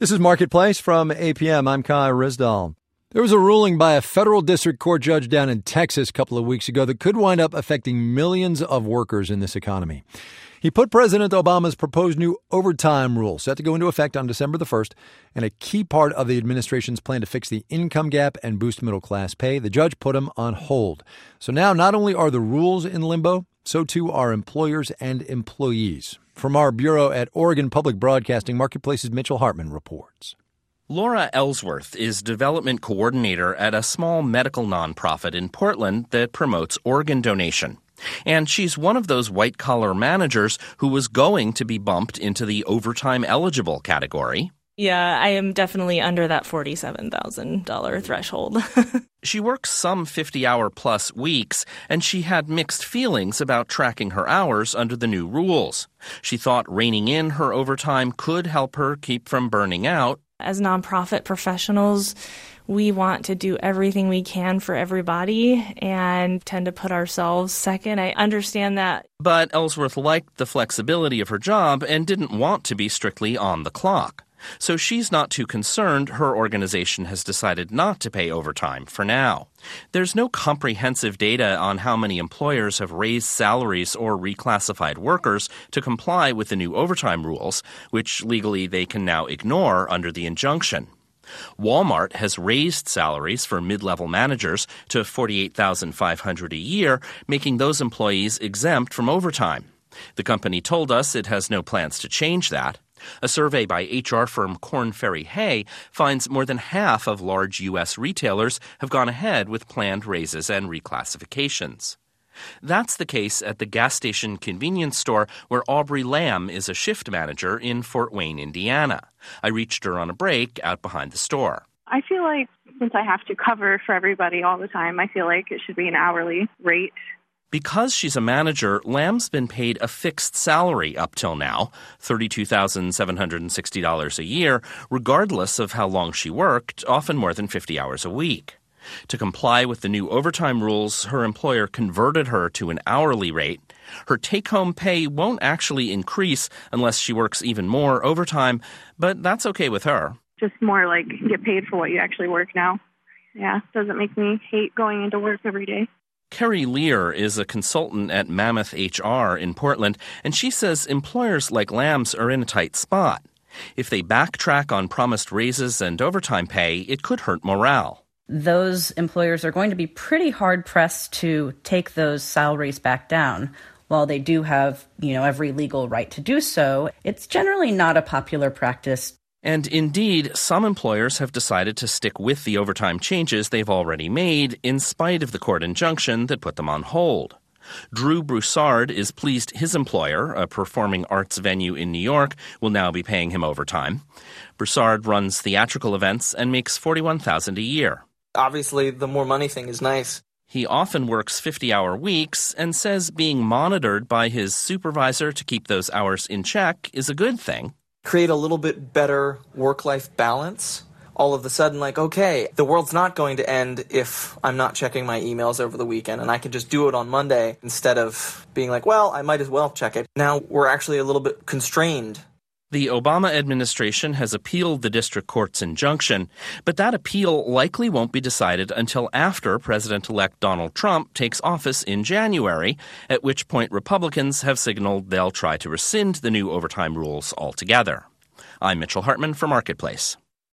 This is Marketplace from APM. I'm Kai Rizdal. There was a ruling by a federal district court judge down in Texas a couple of weeks ago that could wind up affecting millions of workers in this economy. He put President Obama's proposed new overtime rule, set to go into effect on December the 1st, and a key part of the administration's plan to fix the income gap and boost middle-class pay. The judge put them on hold. So now not only are the rules in limbo, so too are employers and employees. From our bureau at Oregon Public Broadcasting, Marketplace's Mitchell Hartman reports. Laura Ellsworth is development coordinator at a small medical nonprofit in Portland that promotes organ donation. And she's one of those white-collar managers who was going to be bumped into the overtime eligible category. Yeah, I am definitely under that $47,000 threshold. She works some 50-hour-plus weeks, and she had mixed feelings about tracking her hours under the new rules. She thought reining in her overtime could help her keep from burning out. As nonprofit professionals, we want to do everything we can for everybody and tend to put ourselves second. I understand that. But Ellsworth liked the flexibility of her job and didn't want to be strictly on the clock. So she's not too concerned her organization has decided not to pay overtime for now. There's no comprehensive data on how many employers have raised salaries or reclassified workers to comply with the new overtime rules, which legally they can now ignore under the injunction. Walmart has raised salaries for mid-level managers to $48,500 a year, making those employees exempt from overtime. The company told us it has no plans to change that. A survey by HR firm Korn Ferry Hay finds more than half of large U.S. retailers have gone ahead with planned raises and reclassifications. That's the case at the gas station convenience store where Aubrey Lamb is a shift manager in Fort Wayne, Indiana. I reached her on a break out behind the store. I feel like since I have to cover for everybody all the time, I feel like it should be an hourly rate. Because she's a manager, Lamb's been paid a fixed salary up till now, $32,760 a year, regardless of how long she worked, often more than 50 hours a week. To comply with the new overtime rules, her employer converted her to an hourly rate. Her take-home pay won't actually increase unless she works even more overtime, but that's okay with her. Just more like get paid for what you actually work now. Yeah, doesn't make me hate going into work every day. Carrie Lear is a consultant at Mammoth HR in Portland, and she says employers like Lamb's are in a tight spot. If they backtrack on promised raises and overtime pay, it could hurt morale. Those employers are going to be pretty hard-pressed to take those salaries back down. While they do have, every legal right to do so, it's generally not a popular practice. And indeed, some employers have decided to stick with the overtime changes they've already made in spite of the court injunction that put them on hold. Drew Broussard is pleased his employer, a performing arts venue in New York, will now be paying him overtime. Broussard runs theatrical events and makes $41,000 a year. Obviously, the more money thing is nice. He often works 50-hour weeks and says being monitored by his supervisor to keep those hours in check is a good thing. Create a little bit better work-life balance. All of a sudden, okay, the world's not going to end if I'm not checking my emails over the weekend, and I can just do it on Monday instead of being I might as well check it. Now we're actually a little bit constrained. The Obama administration has appealed the district court's injunction, but that appeal likely won't be decided until after President-elect Donald Trump takes office in January, at which point Republicans have signaled they'll try to rescind the new overtime rules altogether. I'm Mitchell Hartman for Marketplace.